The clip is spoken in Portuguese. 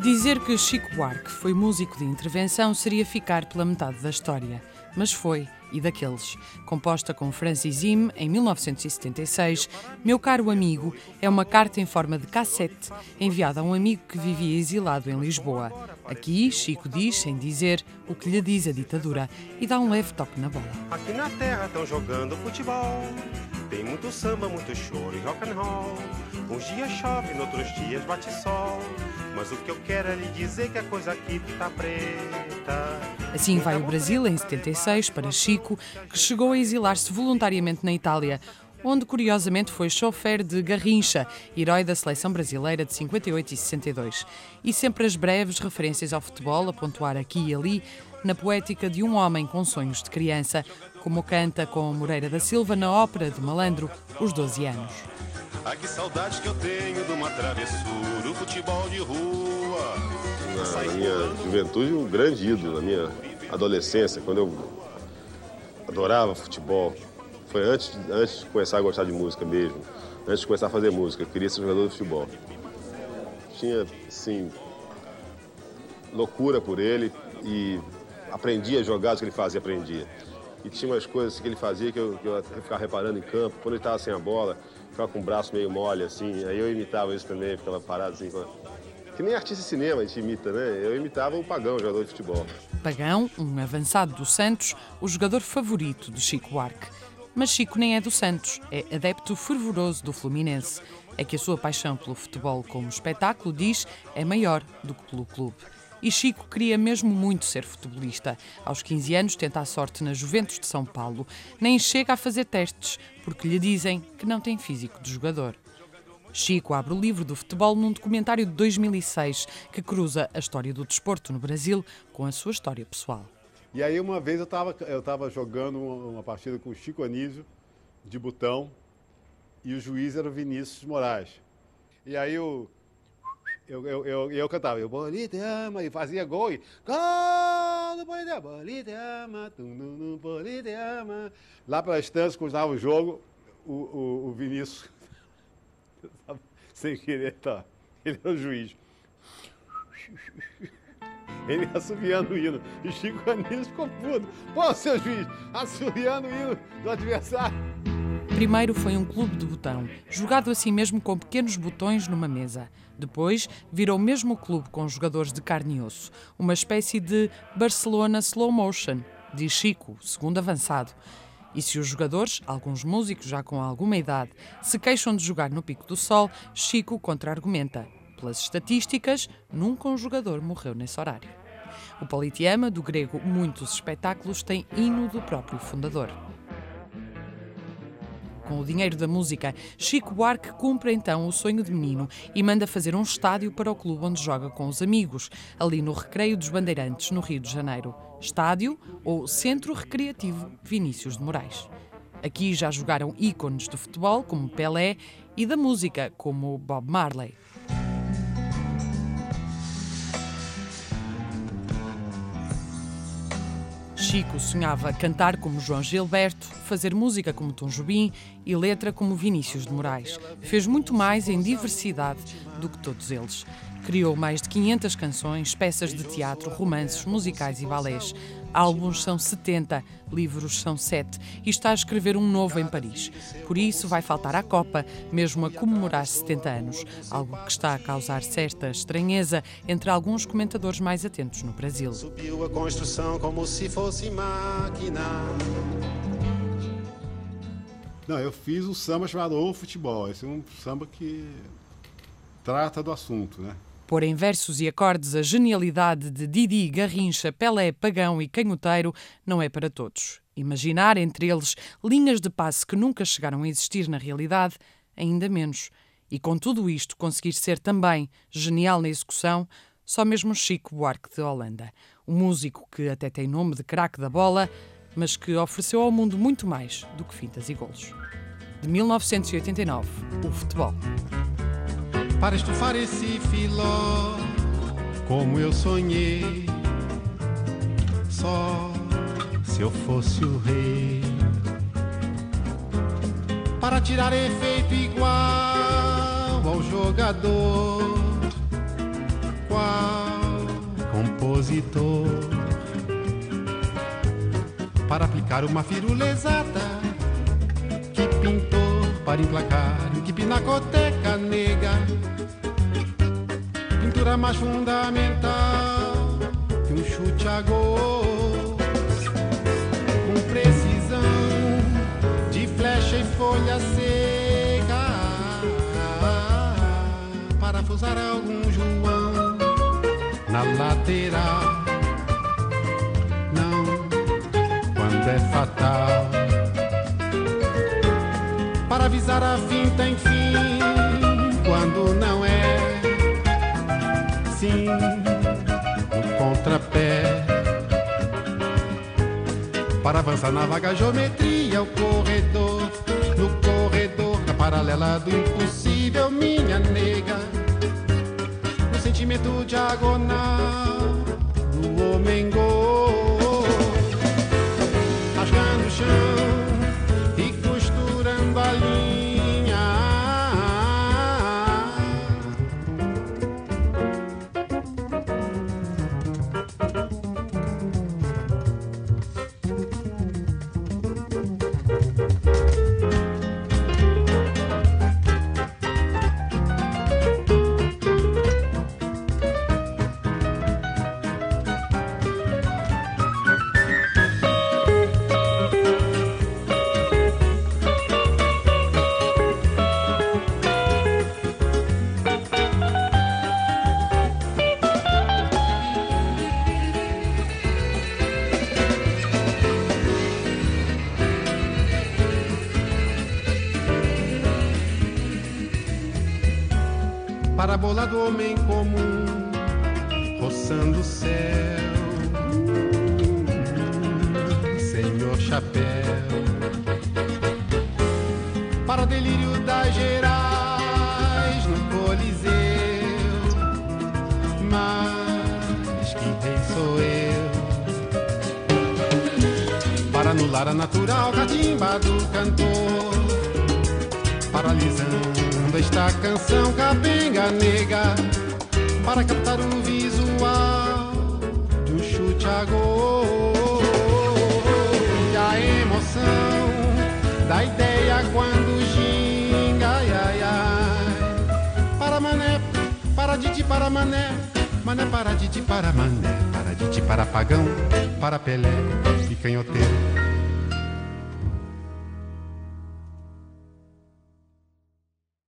Dizer que Chico Buarque foi músico de intervenção seria ficar pela metade da história. Mas foi, e daqueles. Composta com Francis Zim, em 1976, Meu Caro Amigo é uma carta em forma de cassete enviada a um amigo que vivia exilado em Lisboa. Aqui, Chico diz, sem dizer, o que lhe diz a ditadura e dá um leve toque na bola. Aqui na terra estão jogando futebol. Tem muito samba, muito choro e rock and roll. Uns dias chove, noutros dias bate sol. Mas o que eu quero é lhe dizer que a coisa aqui tá preta. Assim vai o Brasil em 76 para Chico, que chegou a exilar-se voluntariamente na Itália, onde curiosamente foi chofer de Garrincha, herói da seleção brasileira de 58 e 62. E sempre as breves referências ao futebol a pontuar aqui e ali, na poética de um homem com sonhos de criança, como canta com Moreira da Silva na ópera de Malandro, Os 12 Anos. Ah, que saudades que eu tenho de uma travessura, o futebol de rua. Na minha juventude, um grande ídolo. Na minha adolescência, quando eu adorava futebol, foi antes de começar a gostar de música mesmo, antes de começar a fazer música, eu queria ser jogador de futebol. Tinha, assim, loucura por ele e aprendia as jogadas que ele fazia, aprendia. E tinha umas coisas que ele fazia que eu ficava reparando em campo. Quando ele estava sem a bola, ficava com o braço meio mole, assim. Aí eu imitava isso também, ficava parado assim. Que nem artista de cinema a gente imita, né? Eu imitava o Pagão, jogador de futebol. Pagão, um avançado do Santos, o jogador favorito de Chico Buarque. Mas Chico nem é do Santos, é adepto fervoroso do Fluminense. É que a sua paixão pelo futebol como espetáculo, diz, é maior do que pelo clube. E Chico queria mesmo muito ser futebolista. Aos 15 anos tenta a sorte na Juventus de São Paulo. Nem chega a fazer testes, porque lhe dizem que não tem físico de jogador. Chico abre o livro do futebol num documentário de 2006 que cruza a história do desporto no Brasil com a sua história pessoal. E aí uma vez eu estava jogando uma partida com o Chico Anísio, de botão, e o juiz era o Vinícius Moraes. E aí eu cantava, eu Boli te ama, e fazia gol, e gol, Boli te ama, Boli te ama. Lá pela estância, quando estava o jogo, o Vinícius, sem querer, ele era o juiz. Ele assoviando o hino. E Chico Anísio ficou puto. Pô, seu juiz, assoviando o hino do adversário. Primeiro foi um clube de botão, jogado assim mesmo com pequenos botões numa mesa. Depois virou mesmo o clube com jogadores de carne e osso. Uma espécie de Barcelona slow motion, diz Chico, segundo avançado. E se os jogadores, alguns músicos já com alguma idade, se queixam de jogar no pico do sol, Chico contra-argumenta. Pelas estatísticas, nunca um jogador morreu nesse horário. O Politeama, do grego muitos espetáculos, tem hino do próprio fundador. Com o dinheiro da música, Chico Buarque cumpre então o sonho de menino e manda fazer um estádio para o clube onde joga com os amigos, ali no Recreio dos Bandeirantes, no Rio de Janeiro. Estádio ou Centro Recreativo Vinícius de Moraes. Aqui já jogaram ícones do futebol, como Pelé, e da música, como Bob Marley. Chico sonhava cantar como João Gilberto, fazer música como Tom Jobim e letra como Vinícius de Moraes. Fez muito mais em diversidade do que todos eles. Criou mais de 500 canções, peças de teatro, romances, musicais e balés. Álbuns são 70, livros são 7 e está a escrever um novo em Paris. Por isso vai faltar à Copa, mesmo a comemorar 70 anos, algo que está a causar certa estranheza entre alguns comentadores mais atentos no Brasil. Subiu a construção como se fosse máquina. Não, eu fiz um samba chamado O Futebol. Esse é um samba que trata do assunto, né? Pôr em versos e acordes a genialidade de Didi, Garrincha, Pelé, Pagão e Canhoteiro não é para todos. Imaginar entre eles linhas de passe que nunca chegaram a existir na realidade, ainda menos. E com tudo isto conseguir ser também genial na execução, só mesmo Chico Buarque de Holanda. Um músico que até tem nome de craque da bola, mas que ofereceu ao mundo muito mais do que fintas e golos. De 1989, o futebol. Para estufar esse filó, como eu sonhei, só se eu fosse o rei. Para tirar efeito igual ao jogador, qual compositor para aplicar uma firulezada que pintor para emplacar que pinacoteca nega. Pintura mais fundamental que um chute a gol, com precisão de flecha e folha seca, parafusar algum João na lateral. Não, quando é fatal, para avisar a finta, enfim, quando não é, sim, no contrapé, para avançar na vaga geometria, o corredor, no corredor, na paralela do impossível, minha nega, no sentimento diagonal do homem-gol, rasgando o chão e costurando a linha. Parábola do homem comum, roçando o céu, senhor chapéu, para o delírio das Gerais no Coliseu, mas que rei sou eu, para anular a natural catimba do cantor, paralisando esta canção capenga nega, para captar o visual de um chute a gol e a emoção da ideia quando ginga, ai, ai, ai. Para mané, para Didi, para mané, mané para Didi, para mané, para Didi, para pagão, para Pelé e canhoteiro.